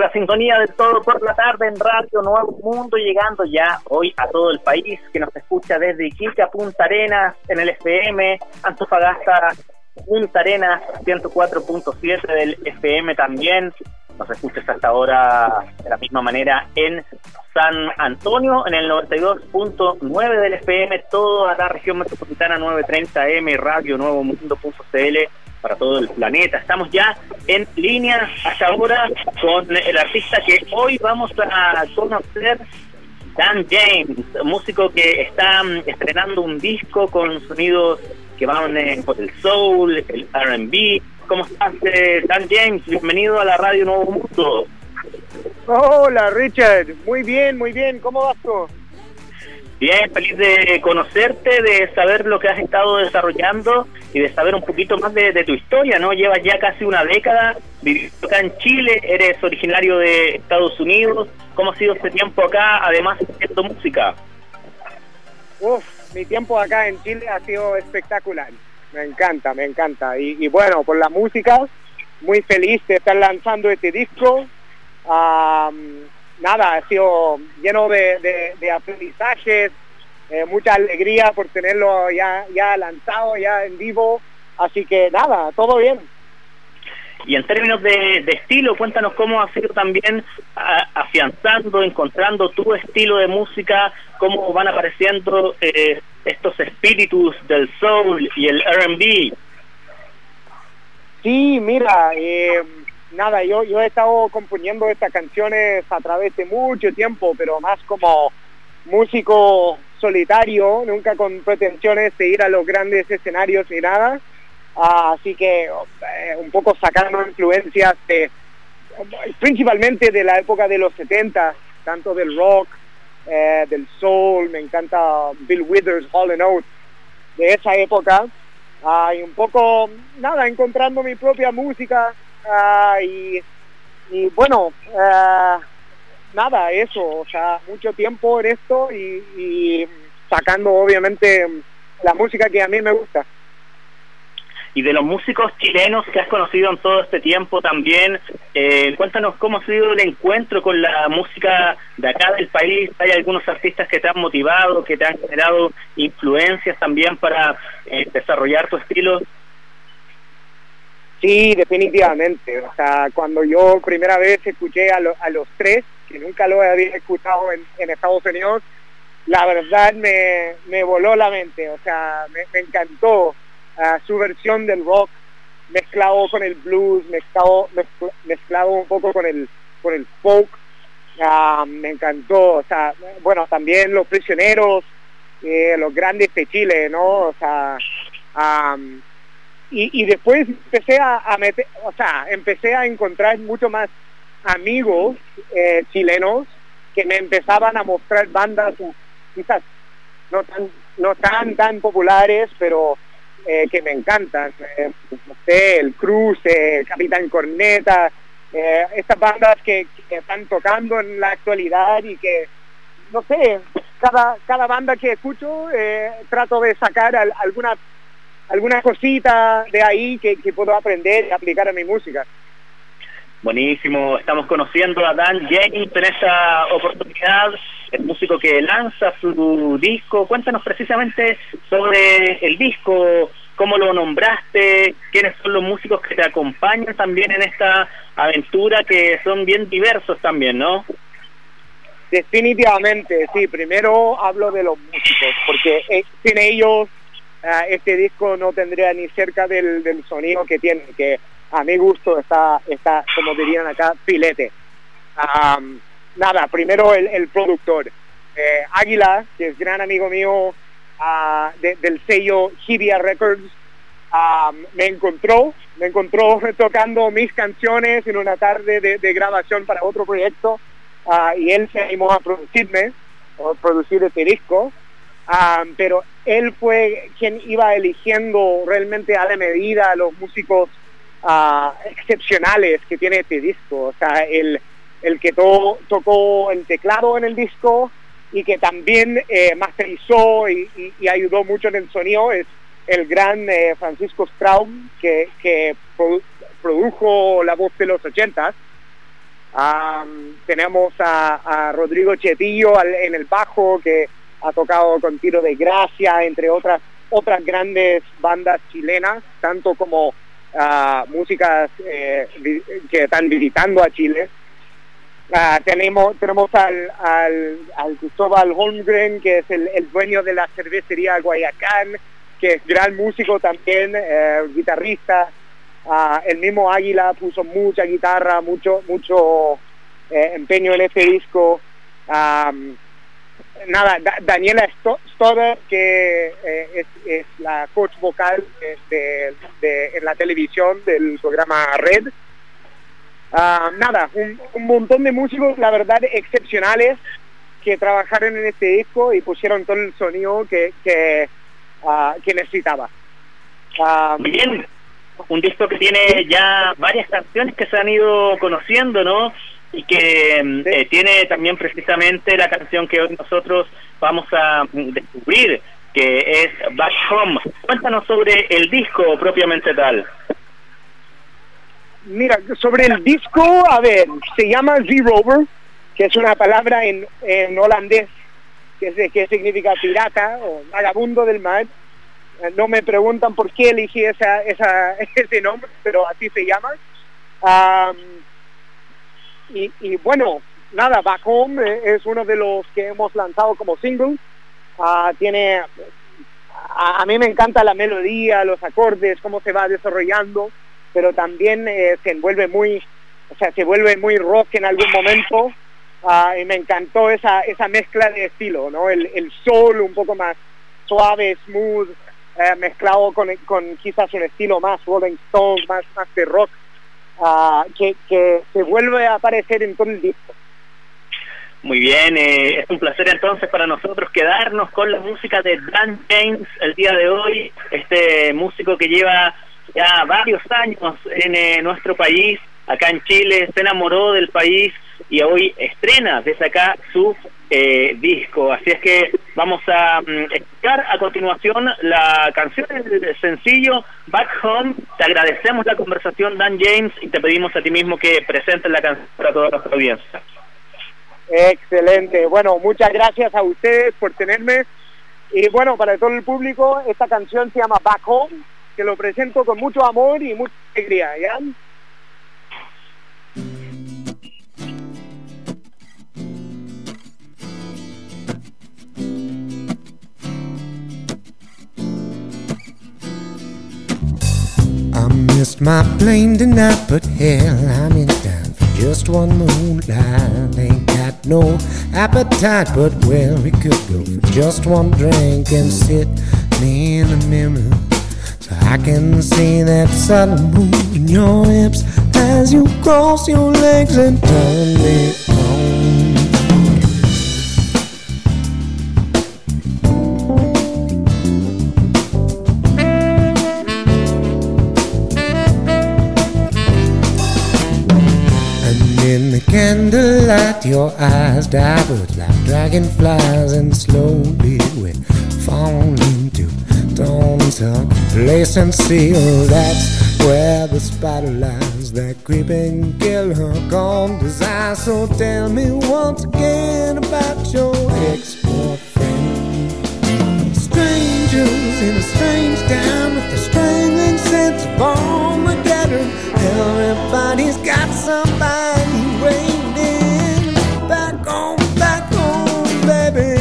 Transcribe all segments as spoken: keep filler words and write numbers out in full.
la sintonía de Todo por la Tarde en Radio Nuevo Mundo, llegando ya hoy a todo el país, que nos escucha desde Iquique a Punta Arenas en el F M, Antofagasta, Punta Arenas, ciento cuatro punto siete del F M también. Nos escuchas hasta ahora de la misma manera en San Antonio, en el noventa y dos punto nueve del F M, toda la región metropolitana, novecientos treinta A M, Radio Nuevo Mundo punto C L para todo el planeta. Estamos ya en línea hasta ahora con el artista que hoy vamos a conocer, Dan James, músico que está estrenando un disco con sonidos que van eh, por el soul, el R and B. ¿Cómo estás, eh, Dan James? Bienvenido a la Radio Nuevo Mundo. Hola, Richard. Muy bien, muy bien. ¿Cómo vas tú? Bien, feliz de conocerte, de saber lo que has estado desarrollando y de saber un poquito más de, de tu historia, ¿no? Llevas ya casi una década viviendo acá en Chile, eres originario de Estados Unidos. ¿Cómo ha sido este tiempo acá, además haciendo música? Uf, mi tiempo acá en Chile ha sido espectacular. Me encanta, me encanta. Y, y bueno, por la música, muy feliz de estar lanzando este disco. Um, nada, ha sido lleno de, de, de aprendizajes, eh, mucha alegría por tenerlo ya, ya lanzado, ya en vivo. Así que nada, todo bien. Y en términos de, de estilo, cuéntanos cómo has sido también a, afianzando, encontrando tu estilo de música, cómo van apareciendo eh, estos espíritus del soul y el R and B. Sí, mira, eh, nada, yo, yo he estado componiendo estas canciones a través de mucho tiempo, pero más como músico solitario, nunca con pretensiones de ir a los grandes escenarios ni nada. Uh, así que eh, un poco sacando influencias de, principalmente de la época de los setenta, tanto del rock, eh, del soul. Me encanta Bill Withers, Hall and Oates, de esa época, uh, y un poco, nada, encontrando mi propia música, uh, y, y bueno, uh, nada, eso, o sea, mucho tiempo en esto y, y sacando obviamente la música que a mí me gusta. Y de los músicos chilenos que has conocido en todo este tiempo también, eh, cuéntanos cómo ha sido el encuentro con la música de acá del país. ¿Hay algunos artistas que te han motivado, que te han generado influencias también para eh, desarrollar tu estilo? Sí, definitivamente. O sea, cuando yo primera vez escuché a, lo, a los tres, que nunca lo había escuchado en, en Estados Unidos, la verdad me, me voló la mente. O sea, me, me encantó. Uh, su versión del rock mezclado con el blues, mezclado, mezcl mezclado un poco con el con el folk. Uh, me encantó. O sea, bueno, también Los Prisioneros, eh, los grandes de Chile, ¿no? O sea, um, y, y después empecé a, a meter, o sea, empecé a encontrar mucho más amigos eh, chilenos que me empezaban a mostrar bandas quizás no tan no tan tan populares, pero Eh, que me encantan, eh, no sé, el Cruz, eh, Capitán Corneta, eh, estas bandas que, que están tocando en la actualidad y que, no sé, cada cada banda que escucho eh, trato de sacar al, alguna alguna cosita de ahí que, que puedo aprender y aplicar a mi música. Buenísimo, estamos conociendo a Dan James en esta oportunidad, el músico que lanza su disco. Cuéntanos precisamente sobre el disco, cómo lo nombraste, quiénes son los músicos que te acompañan también en esta aventura, que son bien diversos también, ¿no? Definitivamente, sí. Primero hablo de los músicos, porque eh, sin ellos uh, este disco no tendría ni cerca del, del sonido que tiene, que a mi gusto está, está como dirían acá, filete. Um, nada, primero el, el productor. Eh, Águila, que es gran amigo mío uh, de, del sello Hibia Records, um, me encontró, me encontró tocando mis canciones en una tarde de, de grabación para otro proyecto, uh, y él se animó a producirme, o producir este disco. Um, pero él fue quien iba eligiendo realmente a la medida a los músicos Uh, excepcionales que tiene este disco. O sea, el, el que to, tocó el teclado en el disco y que también eh, masterizó y, y, y ayudó mucho en el sonido es el gran eh, Francisco Straub, que, que produ produjo la voz de los ochentas. Um, tenemos a, a Rodrigo Chetillo al, en el bajo, que ha tocado con Tiro de Gracia, entre otras otras grandes bandas chilenas, tanto como uh, músicas eh, vi, que están visitando a Chile. Uh, tenemos tenemos al, al, al Cristóbal Holmgren, que es el, el dueño de la cervecería Guayacán, que es gran músico también, eh, guitarrista. Uh, el mismo Águila puso mucha guitarra, mucho mucho eh, empeño en este disco. Um, nada, da, Daniela Stoddard, que eh, es, es la coach vocal de, de, de, en la televisión del programa Red. Uh, nada, un, un montón de músicos, la verdad, excepcionales, que trabajaron en este disco y pusieron todo el sonido que, que, uh, que necesitaba. Uh, Bien. Un disco que tiene ya varias canciones que se han ido conociendo, ¿no? Y que sí. eh, tiene también precisamente la canción que hoy nosotros vamos a descubrir, que es Back Home. Cuéntanos sobre el disco propiamente tal. Mira, sobre el disco, a ver, se llama Z-Rover, que es una palabra en, en holandés, que, es, que significa pirata o vagabundo del mar. No me preguntan por qué elegí esa, esa, ese nombre, pero así se llama. Um, y, y bueno, nada, Back Home es uno de los que hemos lanzado como single. Uh, tiene, a, a mí me encanta la melodía, los acordes, cómo se va desarrollando, pero también eh, se envuelve muy, o sea, se vuelve muy rock en algún momento. Uh, y me encantó esa, esa mezcla de estilo, ¿no? El, el soul un poco más suave, smooth. Eh, mezclado con, con quizás un estilo más Rolling Stones, más, más de rock, uh, que, que se vuelve a aparecer en todo el disco. Muy bien, eh, es un placer entonces para nosotros quedarnos con la música de Dan James el día de hoy, este músico que lleva ya varios años en eh, nuestro país, acá en Chile, se enamoró del país y hoy estrena desde acá su eh, disco. Así es que vamos a um, escuchar a continuación la canción, el sencillo Back Home. Te agradecemos la conversación, Dan James, y te pedimos a ti mismo que presentes la canción para toda nuestra audiencia. Excelente. Bueno, muchas gracias a ustedes por tenerme. Y bueno, para todo el público, esta canción se llama Back Home, que lo presento con mucho amor y mucha alegría, ¿ya? I missed my plane tonight, but hell, I'm in town for just one moonlight. Ain't got no appetite, but well, we could go for just one drink and sit in the mirror, so I can see that subtle move in your hips as you cross your legs and turn me on. In the candlelight, your eyes diverge like dragonflies, and slowly we fall into dawn's complacency. Oh, that's where the spider lies, that creeping killer called desire. So tell me once again about your ex-boyfriend. Strangers in a strange town with a strangling sense of Armageddon. Everybody's got somebody waiting. Back home, back home, baby.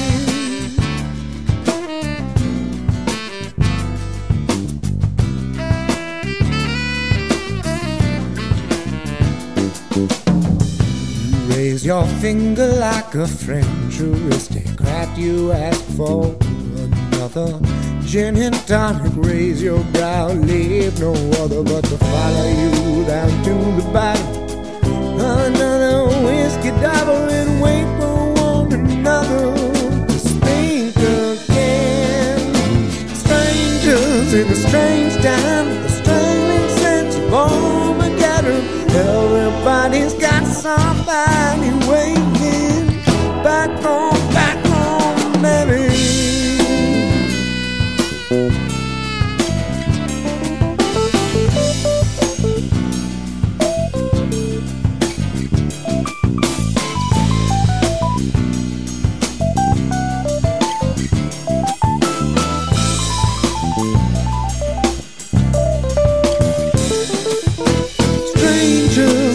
You raise your finger like a French aristocrat. You ask for another gin and tonic, raise your brow, leave no other but to follow you down to the bottom. Another whiskey double and wait for one another to speak again. Strangers in a strange town with a strangling sense of Armageddon. Everybody's got somebody waiting. Back home, back home, baby.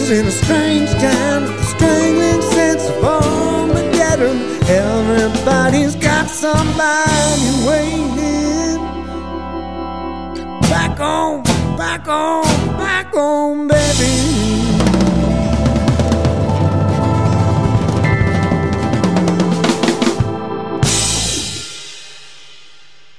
live in a strange town with a strangling sense of Armageddon. Everybody's got somebody waiting. Back home, back home, back home, baby.